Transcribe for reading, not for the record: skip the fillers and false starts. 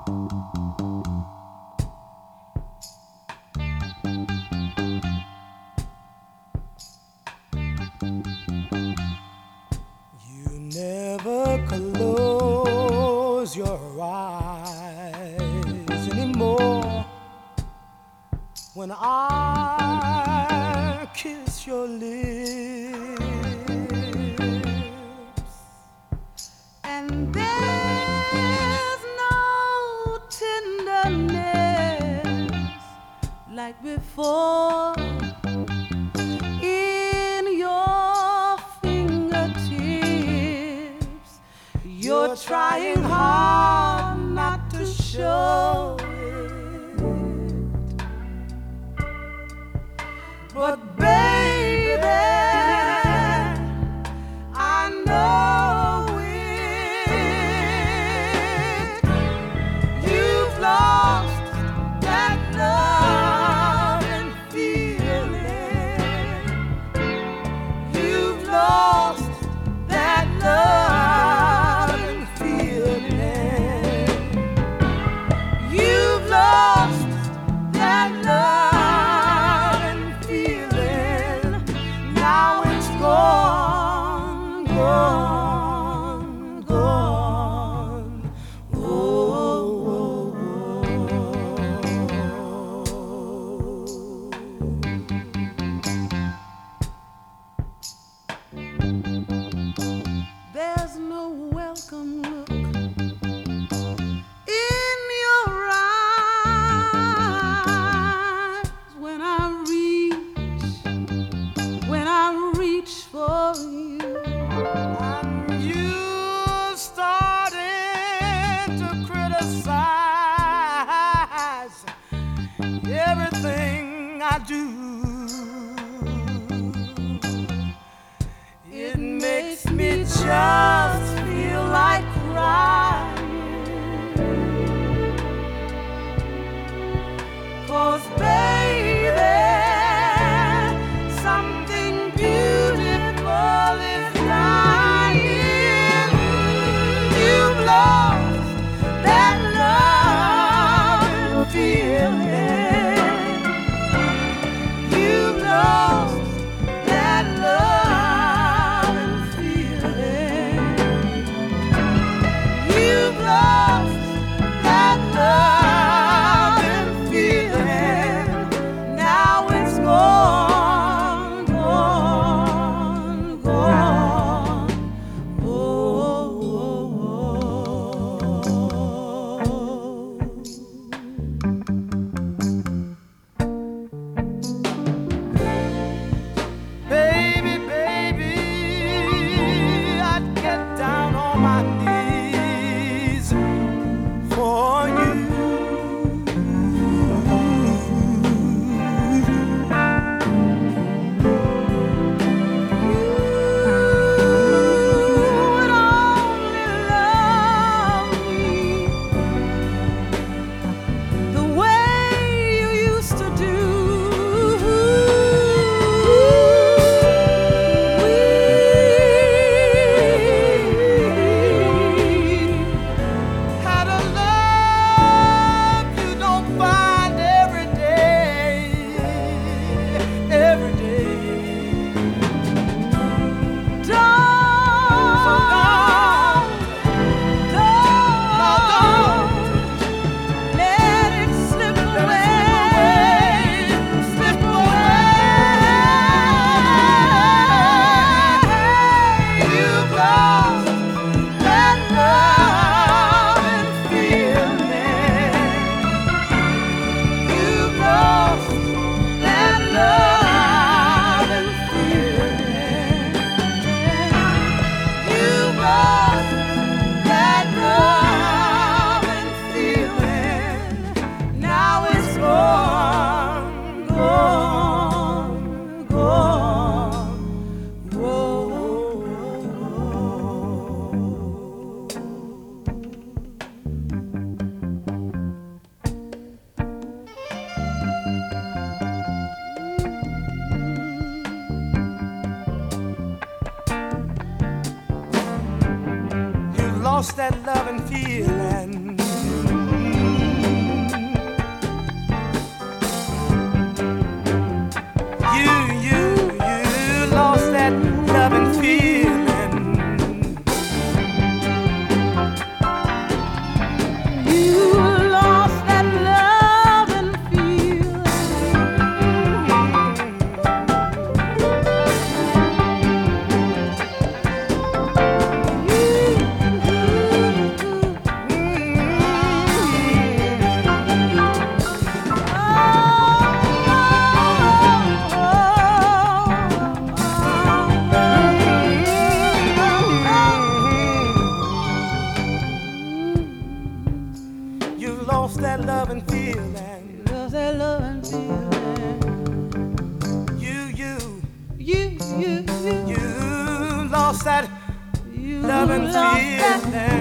You never close your eyes anymore when I kiss your lips, and there's no tenderness like before in your fingertips. You're trying hard not to show it, but baby, I know it. You've lost that love and feeling. You've lost that love and feeling. You've lost that love and feeling. Now it's gone, gone, gone. Oh, oh, there's no welcome look in your eyes when I reach for you. And you starting to criticize everything I do. It makes me just feel like crying, 'cause baby, something beautiful is dying. You've lost that love and feeling. You've lost that love and feeling. You've lost that love and feeling. Now it's gone, gone, gone. Oh, oh, baby, baby, I'd get down on my knees for you. You would only love me the way you used to do. We had a love you don't find every day, every day. Don't, don't let it slip away, slip away. You've lost that love and feeling. You've lost that love and feeling. You've lost that love and feeling. Now it's gone, gone, gone. Whoa. You lost that love and feeling. loving feeling. Lost that loving feeling. You lost that loving feeling.